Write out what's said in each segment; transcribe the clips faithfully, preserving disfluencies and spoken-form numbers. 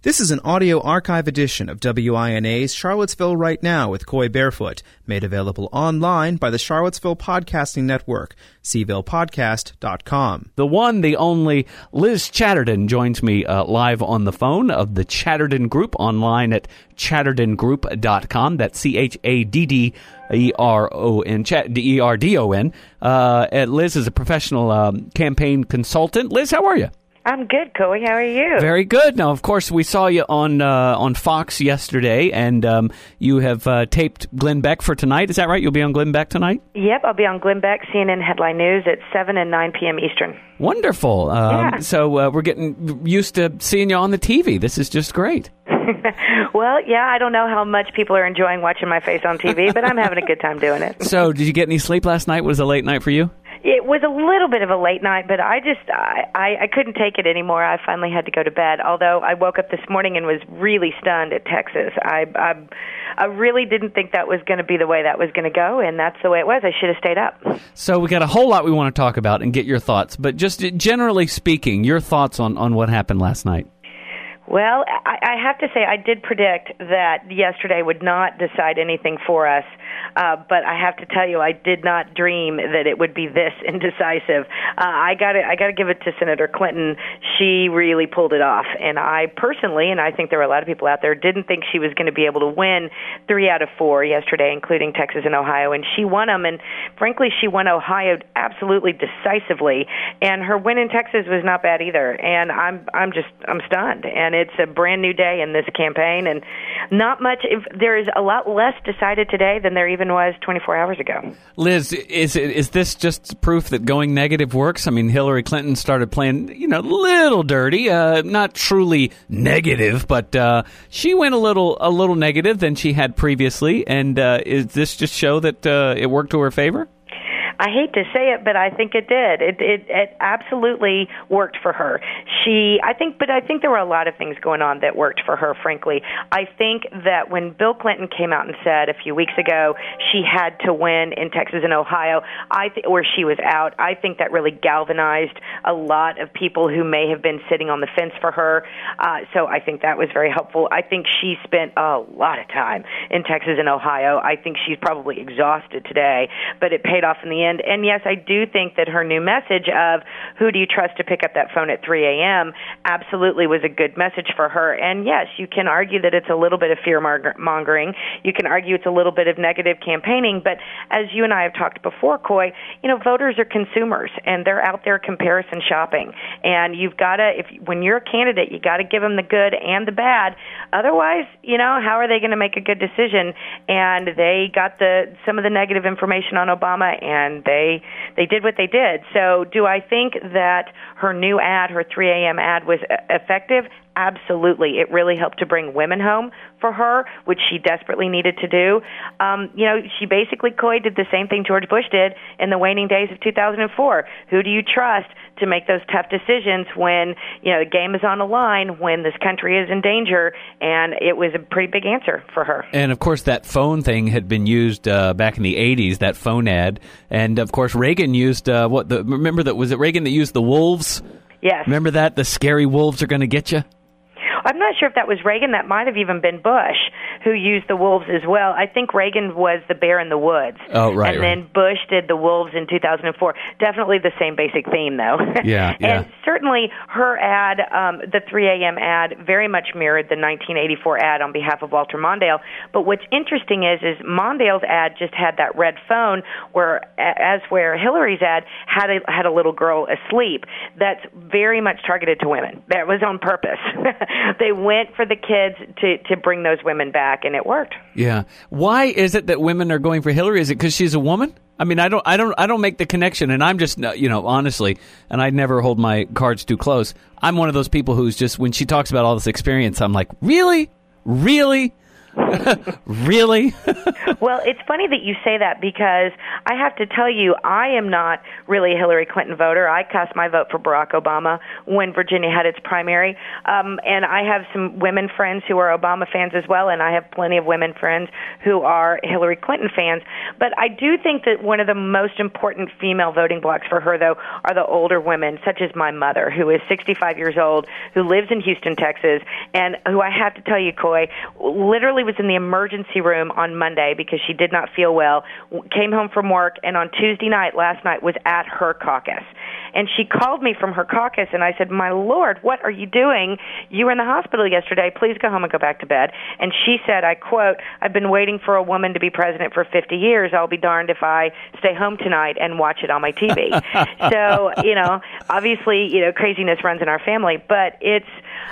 This is an audio archive edition of W I N A's Charlottesville Right Now with Coy Barefoot, made available online by the Charlottesville Podcasting Network, c ville podcast dot com. The one, the only, Liz Chatterton joins me uh, live on the phone of the Chatterton Group online at chatterton group dot com. That's C H A D D E R O N, D E R D O N. Uh, Liz is a professional um, campaign consultant. Liz, how are you? I'm good, Coy. How are you? Very good. Now, of course, we saw you on uh, on Fox yesterday, and um, you have uh, taped Glenn Beck for tonight. Is that right? You'll be on Glenn Beck tonight? Yep, I'll be on Glenn Beck, C N N Headline News at seven and nine p.m. Eastern. Wonderful. Um, yeah. So uh, we're getting used to seeing you on the T V. This is just great. Well, yeah, I don't know how much people are enjoying watching my face on T V, but I'm having a good time doing it. So did you get any sleep last night? Was it a late night for you? It was a little bit of a late night, but I just, I, I, I couldn't take it anymore. I finally had to go to bed, although I woke up this morning and was really stunned at Texas. I, I, I really didn't think that was going to be the way that was going to go, and that's the way it was. I should have stayed up. So we got a whole lot we want to talk about and get your thoughts, but just generally speaking, your thoughts on, on what happened last night. Well, I, I have to say I did predict that yesterday would not decide anything for us, uh, but I have to tell you I did not dream that it would be this indecisive. Uh, I got I got to give it to Senator Clinton. She really pulled it off, and I personally, and I think there were a lot of people out there, didn't think she was going to be able to win three out of four yesterday, including Texas and Ohio, and she won them. And frankly, she won Ohio absolutely decisively, and her win in Texas was not bad either. And I'm I'm just I'm stunned. And it's a brand new day in this campaign, and not much. If there is a lot less decided today than there even was twenty-four hours ago. Liz, is is this just proof that going negative works? I mean, Hillary Clinton started playing, you know, a little dirty, uh, not truly negative, but uh, she went a little a little negative than she had previously. And uh, is this just show that uh, it worked to her favor? I hate to say it, but I think it did. It, it it absolutely worked for her. She, I think, but I think there were a lot of things going on that worked for her, frankly. I think that when Bill Clinton came out and said a few weeks ago she had to win in Texas and Ohio, I th- or she was out, I think that really galvanized a lot of people who may have been sitting on the fence for her. Uh, so I think that was very helpful. I think she spent a lot of time in Texas and Ohio. I think she's probably exhausted today, but it paid off in the end. And yes, I do think that her new message of who do you trust to pick up that phone at three a.m. absolutely was a good message for her. And yes, you can argue that it's a little bit of fear-mongering. You can argue it's a little bit of negative campaigning. But as you and I have talked before, Coy, you know, voters are consumers, and they're out there comparison shopping. And you've got to, if when you're a candidate, you got to give them the good and the bad. Otherwise, you know, how are they going to make a good decision? And they got the some of the negative information on Obama, and they they did what they did. So do I think that her new ad, her three a.m. ad, was effective? Absolutely. It really helped to bring women home for her, which she desperately needed to do. Um, you know, she basically, Coy, did the same thing George Bush did in the waning days of two thousand four. Who do you trust to make those tough decisions when, you know, the game is on the line, when this country is in danger? And it was a pretty big answer for her. And, of course, that phone thing had been used uh, back in the eighties, that phone ad. And, of course, Reagan used, uh, what, the remember that, was it Reagan that used the wolves? Yes. Remember that? The scary wolves are going to get you? I'm not sure if that was Reagan. That might have even been Bush who used the wolves as well. I think Reagan was the bear in the woods. Oh, right. And right. then Bush did the wolves in two thousand four. Definitely the same basic theme, though. Yeah, yeah. And certainly her ad, um, the three a.m. ad, very much mirrored the nineteen eighty-four ad on behalf of Walter Mondale. But what's interesting is, is Mondale's ad just had that red phone, where as where Hillary's ad had a, had a little girl asleep. That's very much targeted to women. That was on purpose. They went for the kids to, to bring those women back, and it worked. Yeah. Why is it that women are going for Hillary? Is it because she's a woman? I mean, I don't, I don't, I don't make the connection, and I'm just, you know, honestly, and I never hold my cards too close. I'm one of those people who's just, when she talks about all this experience, I'm like, really, really. Really? Well, it's funny that you say that because I have to tell you, I am not really a Hillary Clinton voter. I cast my vote for Barack Obama when Virginia had its primary. Um, and I have some women friends who are Obama fans as well, and I have plenty of women friends who are Hillary Clinton fans. But I do think that one of the most important female voting blocks for her, though, are the older women, such as my mother, who is sixty-five years old, who lives in Houston, Texas, and who I have to tell you, Coy, literally was in the emergency room on Monday because she did not feel well, came home from work, and on Tuesday night, last night, was at her caucus. And she called me from her caucus, and I said, my Lord, what are you doing? You were in the hospital yesterday. Please go home and go back to bed. And she said, I quote, I've been waiting for a woman to be president for fifty years. I'll be darned if I stay home tonight and watch it on my T V. So, you know, obviously, you know, craziness runs in our family, but it's,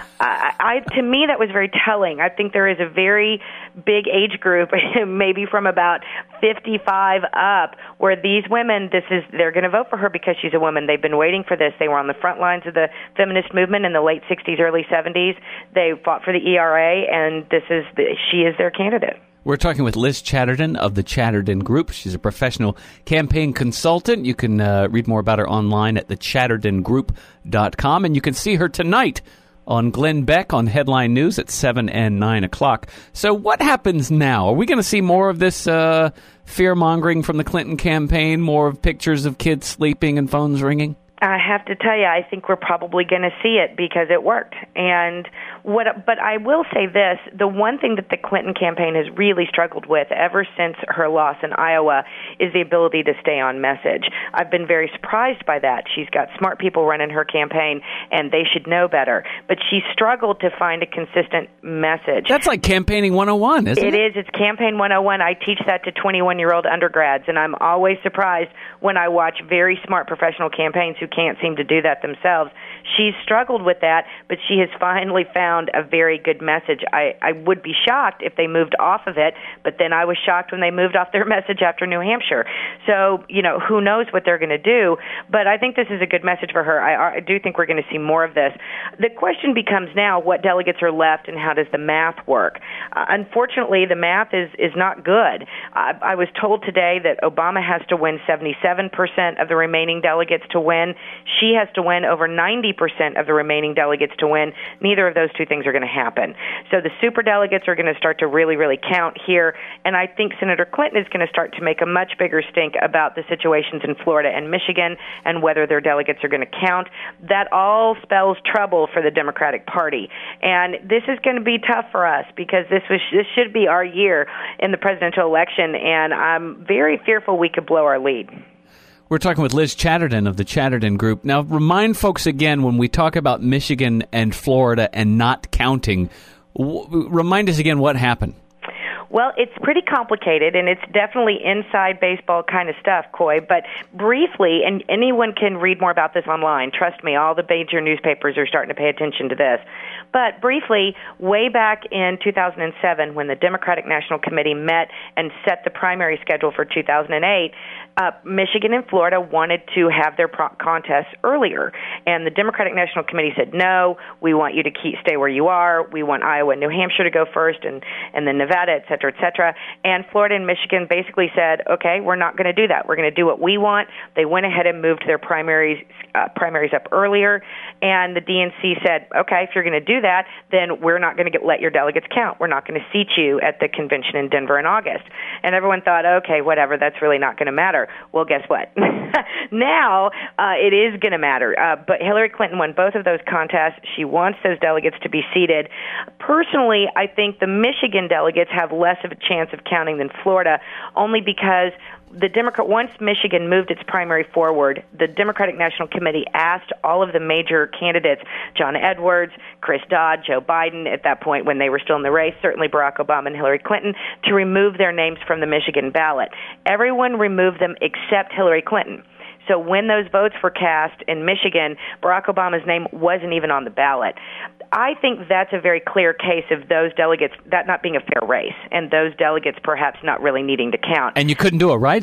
I, I, to me, that was very telling. I think there is a very big age group, maybe from about fifty-five up, where these women, this is, they're going to vote for her because she's a woman. They've been waiting for this. They were on the front lines of the feminist movement in the late sixties, early seventies. They fought for the E R A, and this is, the, she is their candidate. We're talking with Liz Chatterton of the Chatterton Group. She's a professional campaign consultant. You can uh, read more about her online at the chatterton group dot com, and you can see her tonight on Glenn Beck on Headline News at seven and nine o'clock. So what happens now? Are we going to see more of this uh, fear-mongering from the Clinton campaign, more of pictures of kids sleeping and phones ringing? I have to tell you, I think we're probably going to see it because it worked. And what, but I will say this, the one thing that the Clinton campaign has really struggled with ever since her loss in Iowa is the ability to stay on message. I've been very surprised by that. She's got smart people running her campaign, and they should know better. But she struggled to find a consistent message. That's like campaigning one oh one, isn't it? It is. It's campaign one oh one. I teach that to twenty-one-year-old undergrads, and I'm always surprised when I watch very smart professional campaigns who can't seem to do that themselves. She's struggled with that, but she has finally found a very good message. I, I would be shocked if they moved off of it, but then I was shocked when they moved off their message after New Hampshire. So, you know, who knows what they're going to do, but I think this is a good message for her. I, I do think we're going to see more of this. The question becomes now, what delegates are left and how does the math work? Uh, unfortunately, the math is, is not good. I, I was told today that Obama has to win seventy-seven percent of the remaining delegates to win. She has to win over ninety percent of the remaining delegates to win. Neither of those two things are going to happen. So the superdelegates are going to start to really, really count here, and I think Senator Clinton is going to start to make a much bigger stink about the situations in Florida and Michigan and whether their delegates are going to count. That all spells trouble for the Democratic Party, and this is going to be tough for us because this was this should be our year in the presidential election, and I'm very fearful we could blow our lead. We're talking with Liz Chatterton of the Chatterton Group. Now, remind folks again, when we talk about Michigan and Florida and not counting, w- remind us again what happened. Well, it's pretty complicated, and it's definitely inside baseball kind of stuff, Coy. But briefly, and anyone can read more about this online. Trust me, all the major newspapers are starting to pay attention to this. But briefly, way back in two thousand seven, when the Democratic National Committee met and set the primary schedule for two thousand eight, uh, Michigan and Florida wanted to have their pro- contests earlier. And the Democratic National Committee said, no, we want you to keep stay where you are. We want Iowa and New Hampshire to go first, and, and then Nevada, et cetera, et cetera. And Florida and Michigan basically said, okay, we're not going to do that. We're going to do what we want. They went ahead and moved their primaries uh, primaries up earlier. And the D N C said, okay, if you're going to do that, then we're not going to let your delegates count. We're not going to seat you at the convention in Denver in August. And everyone thought, okay, whatever, that's really not going to matter. Well, guess what? Now uh, it is going to matter. Uh, but Hillary Clinton won both of those contests. She wants those delegates to be seated. Personally, I think the Michigan delegates have less of a chance of counting than Florida, only because the Democrat, once Michigan moved its primary forward, the Democratic National Committee asked all of the major candidates, John Edwards, Chris Dodd, Joe Biden, at that point when they were still in the race, certainly Barack Obama and Hillary Clinton, to remove their names from the Michigan ballot. Everyone removed them except Hillary Clinton. So when those votes were cast in Michigan, Barack Obama's name wasn't even on the ballot. I think that's a very clear case of those delegates, that not being a fair race, and those delegates perhaps not really needing to count. And you couldn't do a write-in.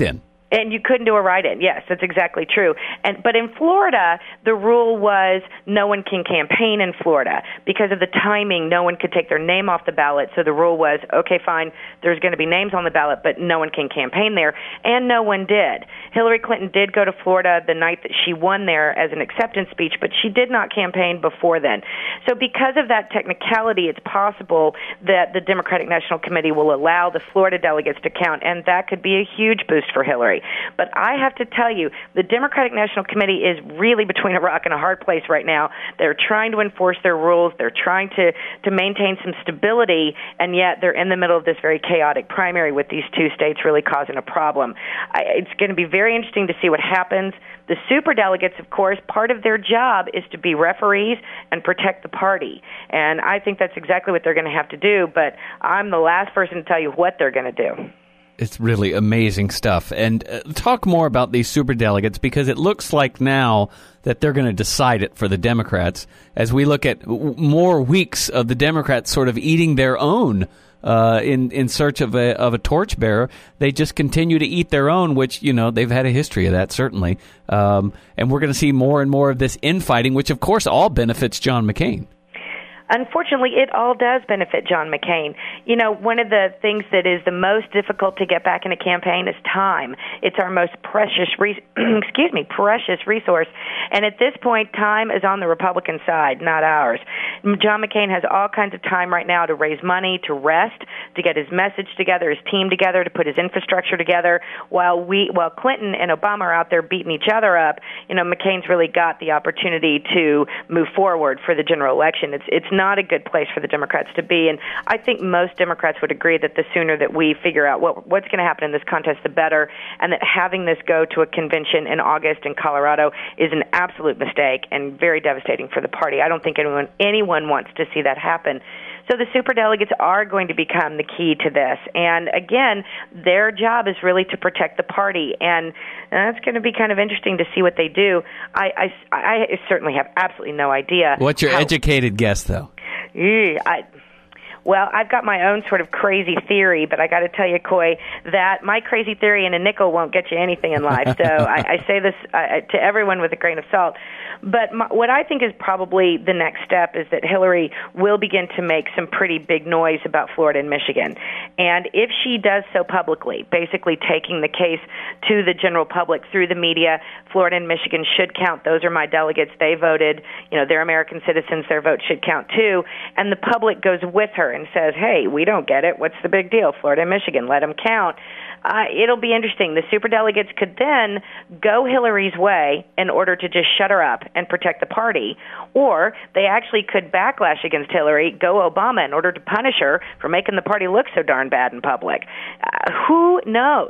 And you couldn't do a write-in. Yes, that's exactly true. And but in Florida, the rule was no one can campaign in Florida because of the timing. No one could take their name off the ballot. So the rule was, okay, fine, there's going to be names on the ballot, but no one can campaign there. And no one did. Hillary Clinton did go to Florida the night that she won there as an acceptance speech, but she did not campaign before then. So because of that technicality, it's possible that the Democratic National Committee will allow the Florida delegates to count, and that could be a huge boost for Hillary. But I have to tell you, the Democratic National Committee is really between a rock and a hard place right now. They're trying to enforce their rules. They're trying to, to maintain some stability, and yet they're in the middle of this very chaotic primary with these two states really causing a problem. I, it's going to be very interesting to see what happens. The superdelegates, of course, part of their job is to be referees and protect the party. And I think that's exactly what they're going to have to do, but I'm the last person to tell you what they're going to do. It's really amazing stuff. And uh, talk more about these superdelegates, because it looks like now that they're going to decide it for the Democrats as we look at w- more weeks of the Democrats sort of eating their own uh, in, in search of a, of a torchbearer. They just continue to eat their own, which, you know, they've had a history of that, certainly. Um, and we're going to see more and more of this infighting, which, of course, all benefits John McCain. Unfortunately, it all does benefit John McCain. You know, one of the things that is the most difficult to get back in a campaign is time. It's our most precious, re- excuse me, precious resource. And at this point, time is on the Republican side, not ours. John McCain has all kinds of time right now to raise money, to rest, to get his message together, his team together, to put his infrastructure together. While we, while Clinton and Obama are out there beating each other up, you know, McCain's really got the opportunity to move forward for the general election. It's it's not a good place for the Democrats to be, and I think most Democrats would agree that the sooner that we figure out what what's going to happen in this contest, the better, and that having this go to a convention in August in Colorado is an absolute mistake and very devastating for the party. I don't think anyone anyone wants to see that happen. So the superdelegates are going to become the key to this. And again, their job is really to protect the party. And that's going to be kind of interesting to see what they do. I, I, I certainly have absolutely no idea. What's your how, educated guess, though? I... Well, I've got my own sort of crazy theory, but I got to tell you, Coy, that my crazy theory and a nickel won't get you anything in life. So I, I say this uh, to everyone with a grain of salt. But my, what I think is probably the next step is that Hillary will begin to make some pretty big noise about Florida and Michigan. And if she does so publicly, basically taking the case to the general public through the media, Florida and Michigan should count. Those are my delegates. They voted. You know, they're American citizens. Their vote should count too. And the public goes with her and says, hey, we don't get it. What's the big deal? Florida and Michigan, let them count. Uh, it'll be interesting. The superdelegates could then go Hillary's way in order to just shut her up and protect the party, or they actually could backlash against Hillary, go Obama in order to punish her for making the party look so darn bad in public. Uh, who knows?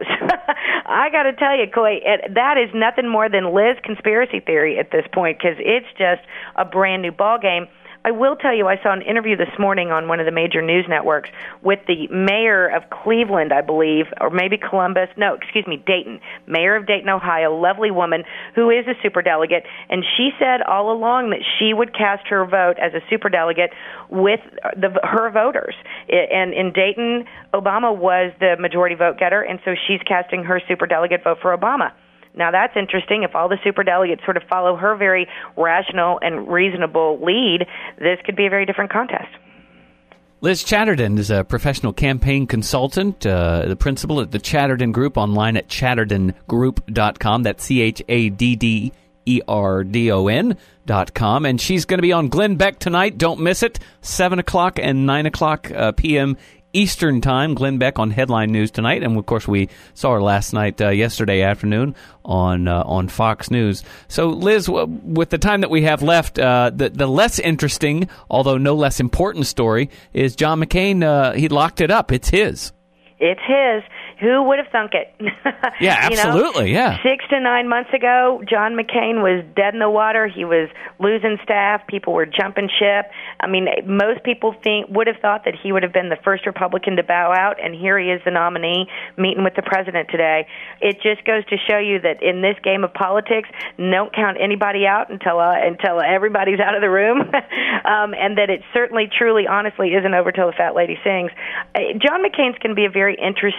I got to tell you, Coy, it, that is nothing more than Liz conspiracy theory at this point, because it's just a brand new ballgame. I will tell you, I saw an interview this morning on one of the major news networks with the mayor of Cleveland, I believe, or maybe Columbus. No, excuse me, Dayton. Mayor of Dayton, Ohio, lovely woman who is a superdelegate, and she said all along that she would cast her vote as a superdelegate with the, her voters. And in Dayton, Obama was the majority vote getter, and so she's casting her superdelegate vote for Obama. Now, that's interesting. If all the superdelegates sort of follow her very rational and reasonable lead, this could be a very different contest. Liz Chatterton is a professional campaign consultant, uh, the principal at the Chatterton Group, online at chatterton group dot com. That's C H A D D E R D O N dot com. And she's going to be on Glenn Beck tonight. Don't miss it. seven o'clock and nine o'clock uh, p.m. Eastern Time. Glenn Beck on Headline News tonight, and of course we saw her last night, uh, yesterday afternoon on uh, on Fox News. So, Liz, w- with the time that we have left, uh, the the less interesting, although no less important story is John McCain. Uh, he locked it up. It's his. It's his. Who would have thunk it? Yeah, absolutely, you know, yeah. Six to nine months ago, John McCain was dead in the water. He was losing staff. People were jumping ship. I mean, most people think would have thought that he would have been the first Republican to bow out, and here he is, the nominee, meeting with the president today. It just goes to show you that in this game of politics, don't count anybody out until uh, until everybody's out of the room, um, and that it certainly, truly, honestly isn't over till the fat lady sings. Uh, John McCain's going to be a very interesting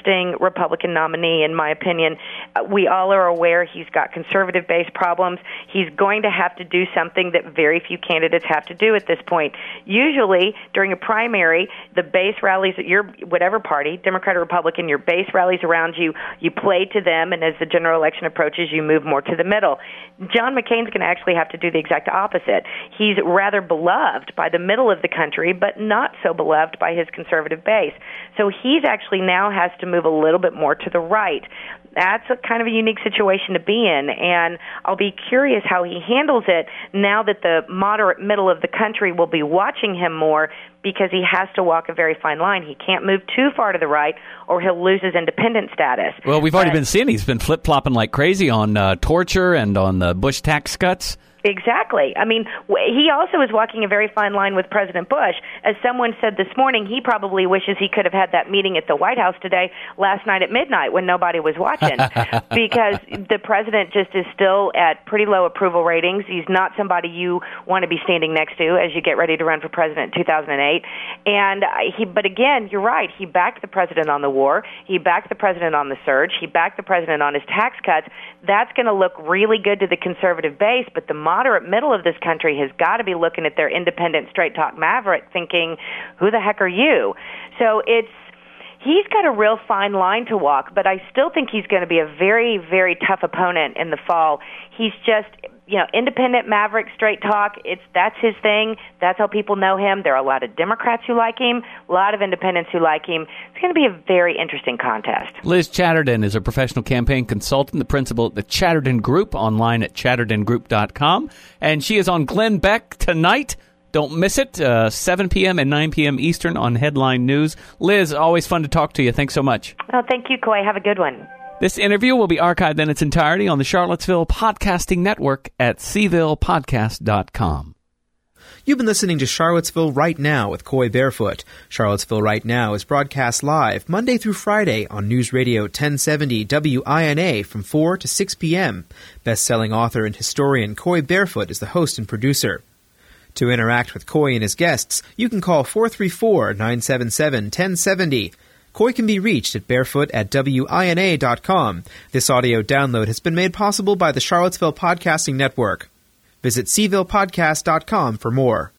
Republican nominee, in my opinion. Uh, we all are aware he's got conservative-based problems. He's going to have to do something that very few candidates have to do at this point. Usually, during a primary, the base rallies at your whatever party, Democrat or Republican, your base rallies around you, you play to them, and as the general election approaches, you move more to the middle. John McCain's going to actually have to do the exact opposite. He's rather beloved by the middle of the country, but not so beloved by his conservative base. So he's actually now has to move a little bit more to the right. That's a kind of a unique situation to be in, and I'll be curious how he handles it now that the moderate middle of the country will be watching him more, because he has to walk a very fine line. He can't move too far to the right or he'll lose his independent status. Well, we've already but, been seeing he's been flip-flopping like crazy on uh, torture and on the Bush tax cuts. Exactly. I mean, he also is walking a very fine line with President Bush. As someone said this morning, he probably wishes he could have had that meeting at the White House today, last night at midnight when nobody was watching, because the president just is still at pretty low approval ratings. He's not somebody you want to be standing next to as you get ready to run for president in two thousand eight. And he, but again, you're right. He backed the president on the war. He backed the president on the surge. He backed the president on his tax cuts. That's going to look really good to the conservative base, but the moderate middle of this country has got to be looking at their independent, straight-talk maverick thinking, who the heck are you? So it's he's got a real fine line to walk, but I still think he's going to be a very, very tough opponent in the fall. He's just, you know, independent, maverick, straight talk. It's that's his thing. That's how people know him. There are a lot of Democrats who like him, a lot of independents who like him. It's going to be a very interesting contest. Liz Chatterton is a professional campaign consultant, the principal at the Chatterton Group, online at chatterton group dot com. And she is on Glenn Beck tonight. Don't miss it, uh, seven p.m. and nine p.m. Eastern on Headline News. Liz, always fun to talk to you. Thanks so much. Oh, thank you, Coy. Have a good one. This interview will be archived in its entirety on the Charlottesville Podcasting Network at c ville podcast dot com. You've been listening to Charlottesville Right Now with Coy Barefoot. Charlottesville Right Now is broadcast live Monday through Friday on News Radio ten seventy W I N A from four to six p.m. Best-selling author and historian Coy Barefoot is the host and producer. To interact with Coy and his guests, you can call four three four, nine seven seven, one zero seven zero. Coy can be reached at barefoot at W I N A dot com. This audio download has been made possible by the Charlottesville Podcasting Network. Visit c ville podcast dot com for more.